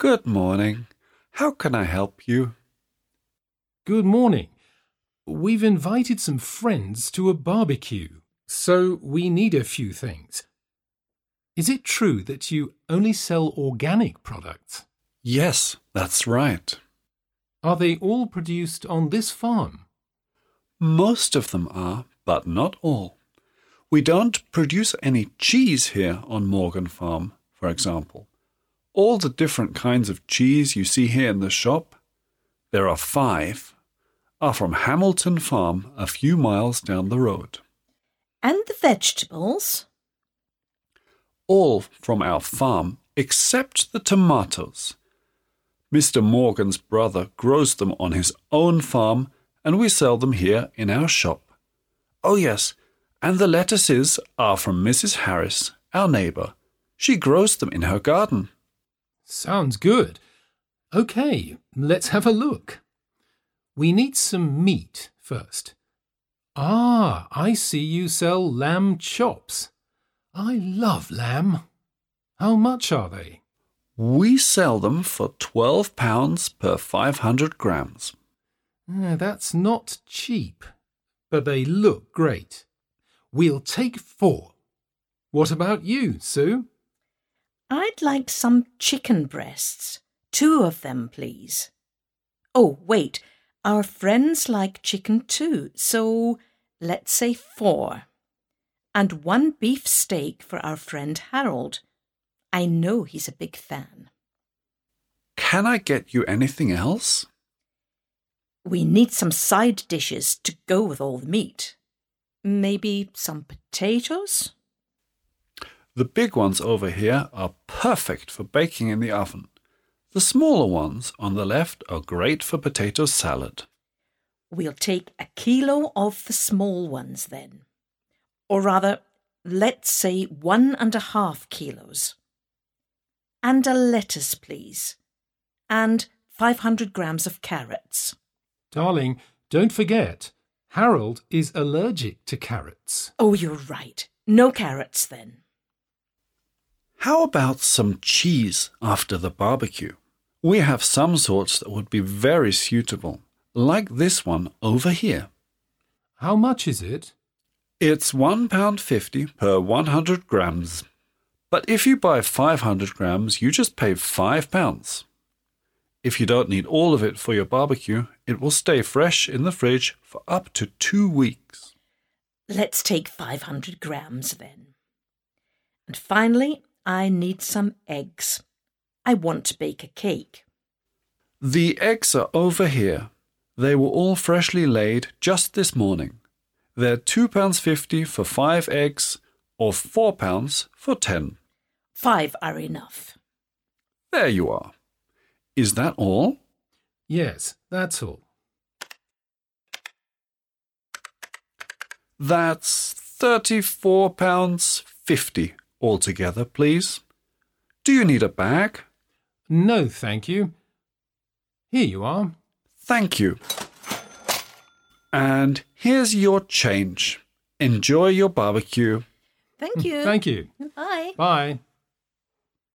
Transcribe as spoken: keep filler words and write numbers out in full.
Good morning. How can I help you? Good morning. We've invited some friends to a barbecue, so we need a few things. Is it true that you only sell organic products? Yes, that's right. Are they all produced on this farm? Most of them are, but not all. We don't produce any cheese here on Morgan Farm, for example. All the different kinds of cheese you see here in the shop, there are five, are from Hamilton Farm a few miles down the road. And the vegetables? All from our farm except the tomatoes. Mister Morgan's brother grows them on his own farm and we sell them here in our shop. Oh yes, and the lettuces are from Missus Harris, our neighbour. She grows them in her garden. Sounds good. OK, let's have a look. We need some meat first. Ah, I see you sell lamb chops. I love lamb. How much are they? We sell them for twelve pounds per five hundred grams. Uh, that's not cheap, but they look great. We'll take four. What about you, Sue? I'd like some chicken breasts. Two of them, please. Oh, wait. Our friends like chicken too, so let's say four. And one beef steak for our friend Harold. I know he's a big fan. Can I get you anything else? We need some side dishes to go with all the meat. Maybe some potatoes? The big ones over here are perfect for baking in the oven. The smaller ones on the left are great for potato salad. We'll take a kilo of the small ones then. Or rather, let's say one and a half kilos. And a lettuce, please. And five hundred grams of carrots. Darling, don't forget, Harold is allergic to carrots. Oh, you're right. No carrots then. How about some cheese after the barbecue? We have some sorts that would be very suitable, like this one over here. How much is it? It's one pound fifty per one hundred grams. But if you buy five hundred grams, you just pay five pounds. If you don't need all of it for your barbecue, it will stay fresh in the fridge for up to two weeks. Let's take five hundred grams then. And finally, I need some eggs. I want to bake a cake. The eggs are over here. They were all freshly laid just this morning. They're two pounds fifty for five eggs or four pounds for ten. Five are enough. There you are. Is that all? Yes, that's all. That's thirty-four pounds fifty altogether, please. Do you need a bag? No, thank you. Here you are. Thank you. And here's your change. Enjoy your barbecue. Thank you. Thank you. Bye. Bye.